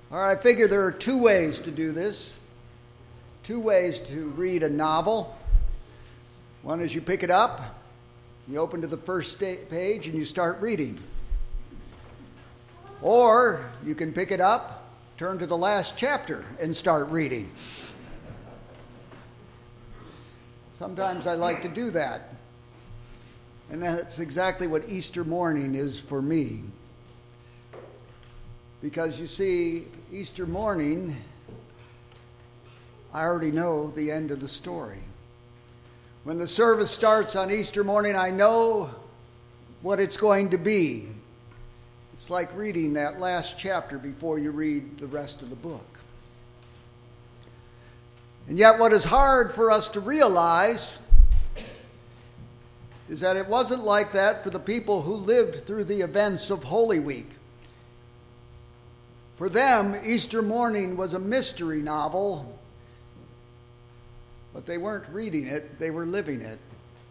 All right, I figure there are two ways to do this. Two ways to read a novel. One is you pick it up, you open to the first page, and you start reading. Or you can pick it up, turn to the last chapter, and start reading. Sometimes I like to do that. And that's exactly what Easter morning is for me. Because you see, Easter morning, I already know the end of the story. When the service starts on Easter morning, I know what it's going to be. It's like reading that last chapter before you read the rest of the book. And yet what is hard for us to realize is that it wasn't like that for the people who lived through the events of Holy Week. For them, Easter morning was a mystery novel, but they weren't reading it, they were living it.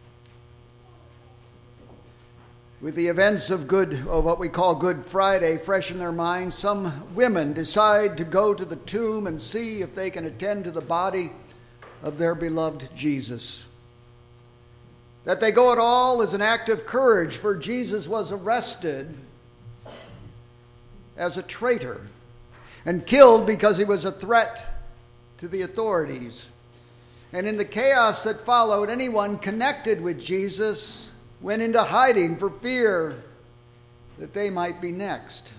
With the events of what we call Good Friday fresh in their minds, some women decide to go to the tomb and see if they can attend to the body of their beloved Jesus. That they go at all is an act of courage, for Jesus was arrested as a traitor and killed because he was a threat to the authorities. And in the chaos that followed, anyone connected with Jesus went into hiding for fear that they might be next.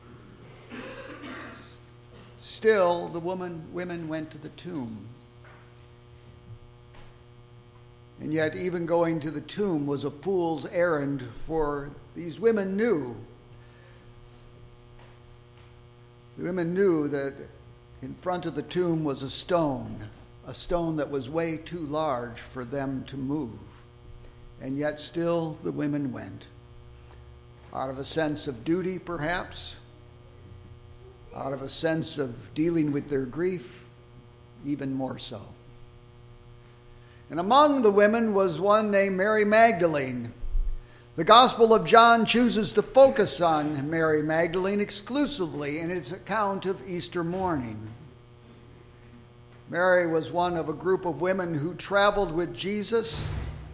Still, the women went to the tomb. And yet, even going to the tomb was a fool's errand, for these women knew. The women knew that in front of the tomb was a stone that was way too large for them to move. And yet still the women went. Out of a sense of duty, perhaps. Out of a sense of dealing with their grief, even more so. And among the women was one named Mary Magdalene. The Gospel of John chooses to focus on Mary Magdalene exclusively in its account of Easter morning. Mary was one of a group of women who traveled with Jesus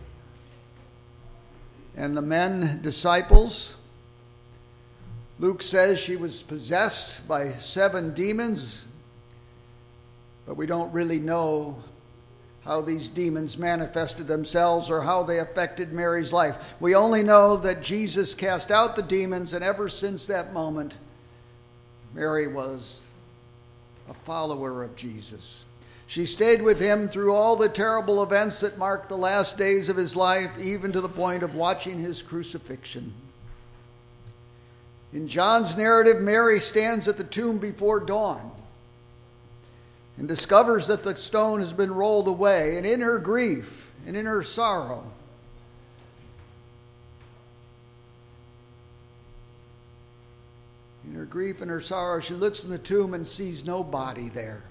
and the men disciples. Luke says she was possessed by 7 demons, but we don't really know how these demons manifested themselves or how they affected Mary's life. We only know that Jesus cast out the demons, and ever since that moment, Mary was a follower of Jesus. She stayed with him through all the terrible events that marked the last days of his life, even to the point of watching his crucifixion. In John's narrative, Mary stands at the tomb before dawn and discovers that the stone has been rolled away. And in her grief and in her sorrow, she looks in the tomb and sees no body there.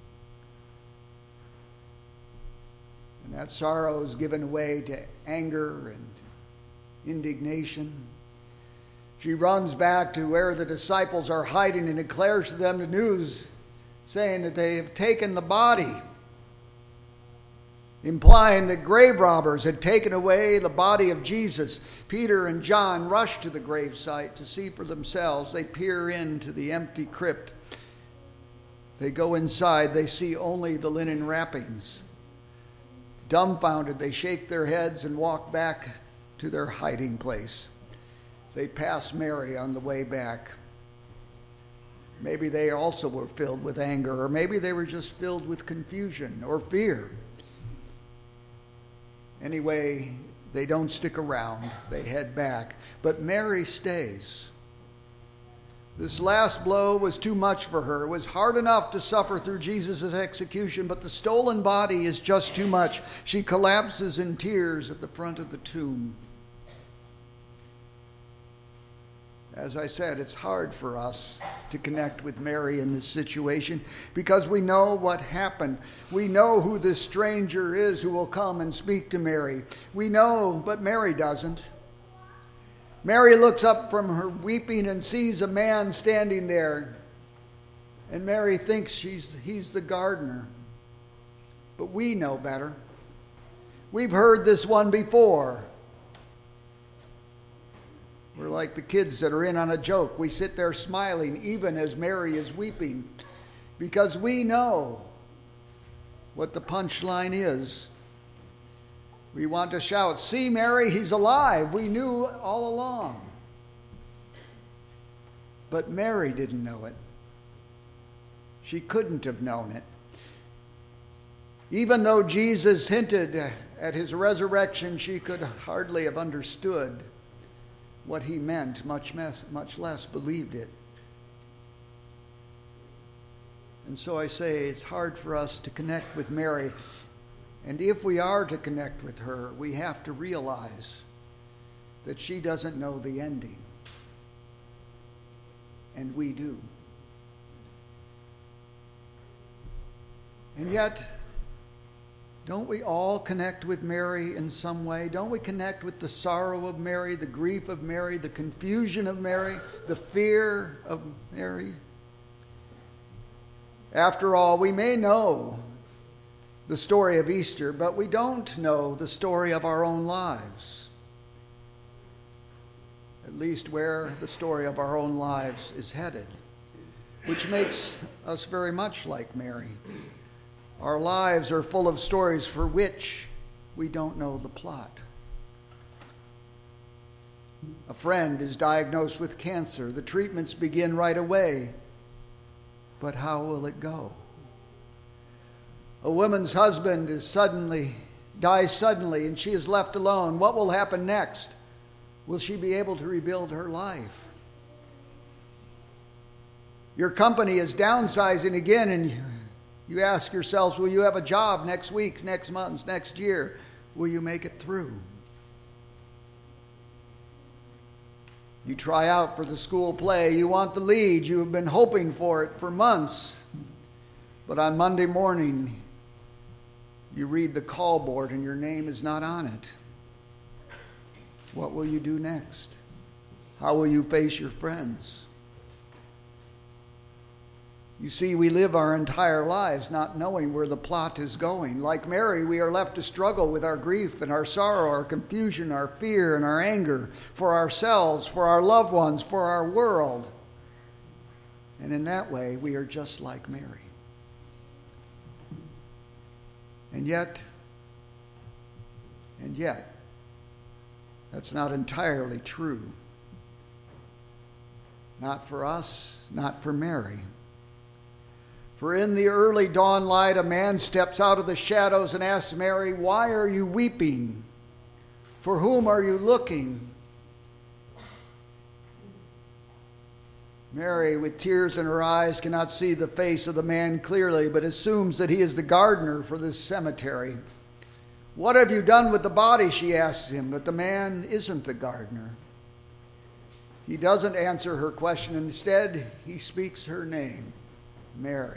And that sorrow is given way to anger and indignation. She runs back to where the disciples are hiding and declares to them the news, saying that they have taken the body, implying that grave robbers had taken away the body of Jesus. Peter and John rush to the gravesite to see for themselves. They peer into the empty crypt. They go inside. They see only the linen wrappings. Dumbfounded, they shake their heads and walk back to their hiding place. They pass Mary on the way back. Maybe they also were filled with anger, or maybe they were just filled with confusion or fear. Anyway, they don't stick around. They head back. But Mary stays. This last blow was too much for her. It was hard enough to suffer through Jesus' execution, but the stolen body is just too much. She collapses in tears at the front of the tomb. As I said, it's hard for us to connect with Mary in this situation because we know what happened. We know who this stranger is who will come and speak to Mary. We know, but Mary doesn't. Mary looks up from her weeping and sees a man standing there And Mary thinks he's the gardener. But we know better. We've heard this one before. We're like the kids that are in on a joke. We sit there smiling even as Mary is weeping because we know what the punchline is. We want to shout, "See, Mary, he's alive. We knew all along." But Mary didn't know it. She couldn't have known it. Even though Jesus hinted at his resurrection, she could hardly have understood what he meant, much less believed it. And so I say it's hard for us to connect with Mary. And if we are to connect with her, we have to realize that she doesn't know the ending. And we do. And yet, don't we all connect with Mary in some way? Don't we connect with the sorrow of Mary, the grief of Mary, the confusion of Mary, the fear of Mary? After all, we may know the story of Easter, but we don't know the story of our own lives. At least where the story of our own lives is headed, which makes us very much like Mary. Our lives are full of stories for which we don't know the plot. A friend is diagnosed with cancer. The treatments begin right away. But how will it go? A woman's husband dies suddenly and she is left alone. What will happen next? Will she be able to rebuild her life? Your company is downsizing again and you ask yourselves, will you have a job next week, next month, next year? Will you make it through? You try out for the school play. You want the lead. You have been hoping for it for months. But on Monday morning, you read the call board and your name is not on it. What will you do next? How will you face your friends? You see, we live our entire lives not knowing where the plot is going. Like Mary, we are left to struggle with our grief and our sorrow, our confusion, our fear and our anger for ourselves, for our loved ones, for our world. And in that way, we are just like Mary. And yet, that's not entirely true. Not for us, not for Mary. For in the early dawn light, a man steps out of the shadows and asks Mary, "Why are you weeping? For whom are you looking?" Mary, with tears in her eyes, cannot see the face of the man clearly, but assumes that he is the gardener for this cemetery. "What have you done with the body?" she asks him, but the man isn't the gardener. He doesn't answer her question. Instead, he speaks her name, Mary.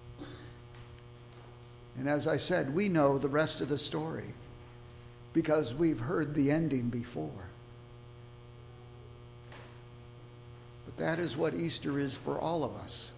And as I said, we know the rest of the story because we've heard the ending before. But that is what Easter is for all of us.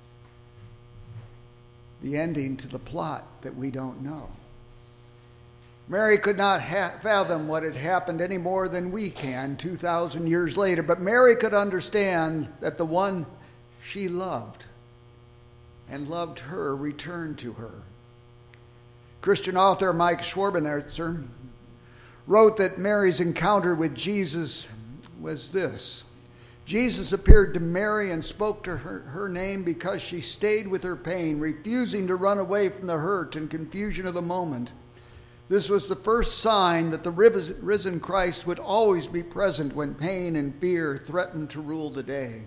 The ending to the plot that we don't know. Mary could not fathom what had happened any more than we can 2,000 years later, but Mary could understand that the one she loved and loved her returned to her. Christian author Mike Schwarbenetzer wrote that Mary's encounter with Jesus was this: Jesus appeared to Mary and spoke to her name because she stayed with her pain, refusing to run away from the hurt and confusion of the moment. This was the first sign that the risen Christ would always be present when pain and fear threatened to rule the day.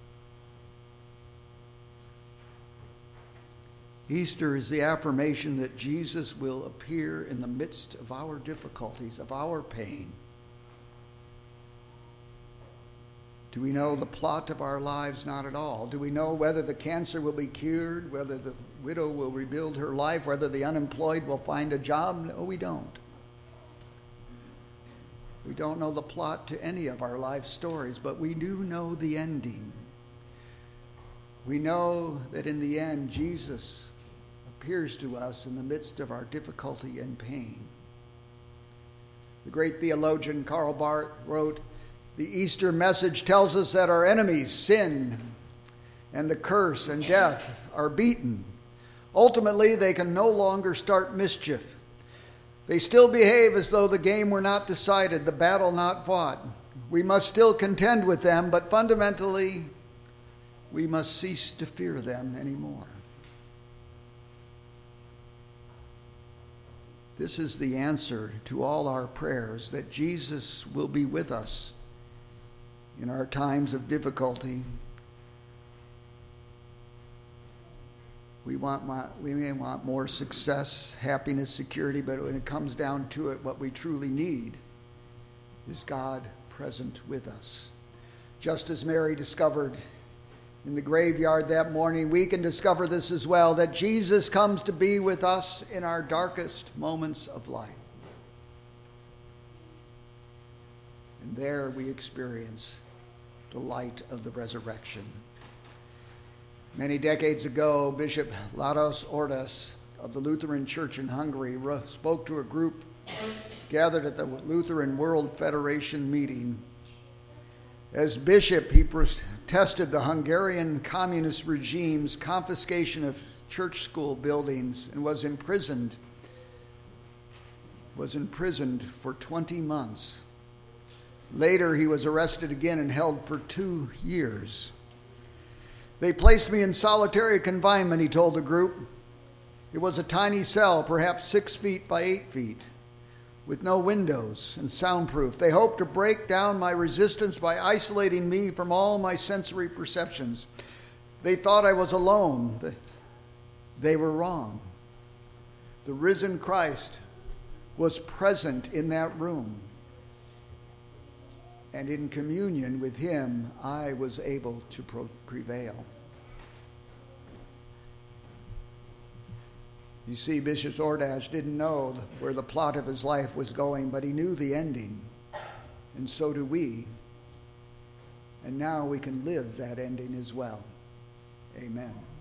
Easter is the affirmation that Jesus will appear in the midst of our difficulties, of our pain. Do we know the plot of our lives? Not at all. Do we know whether the cancer will be cured, whether the widow will rebuild her life, whether the unemployed will find a job? No, we don't. We don't know the plot to any of our life stories, but we do know the ending. We know that in the end, Jesus appears to us in the midst of our difficulty and pain. The great theologian Karl Barth wrote, "The Easter message tells us that our enemies, sin and the curse and death, are beaten. Ultimately, they can no longer start mischief. They still behave as though the game were not decided, the battle not fought. We must still contend with them, but fundamentally, we must cease to fear them anymore." This is the answer to all our prayers, that Jesus will be with us in our times of difficulty. We may want more success, happiness, security, but when it comes down to it, what we truly need is God present with us. Just as Mary discovered in the graveyard that morning, we can discover this as well, that Jesus comes to be with us in our darkest moments of life. And there we experience the light of the resurrection. Many decades ago, Bishop Lajos Ordas of the Lutheran Church in Hungary spoke to a group gathered at the Lutheran World Federation meeting. As bishop, he protested the Hungarian communist regime's confiscation of church school buildings and was imprisoned for 20 months. Later, he was arrested again and held for 2 years. "They placed me in solitary confinement," he told the group. "It was a tiny cell, perhaps 6 feet by 8 feet. With no windows and soundproof. They hoped to break down my resistance by isolating me from all my sensory perceptions. They thought I was alone. They were wrong. The risen Christ was present in that room. And in communion with him, I was able to prevail." You see, Bishop Ordas didn't know where the plot of his life was going, but he knew the ending, and so do we. And now we can live that ending as well. Amen.